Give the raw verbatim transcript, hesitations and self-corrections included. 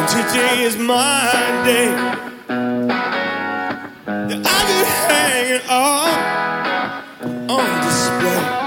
Today is my day. I could hang it all on display.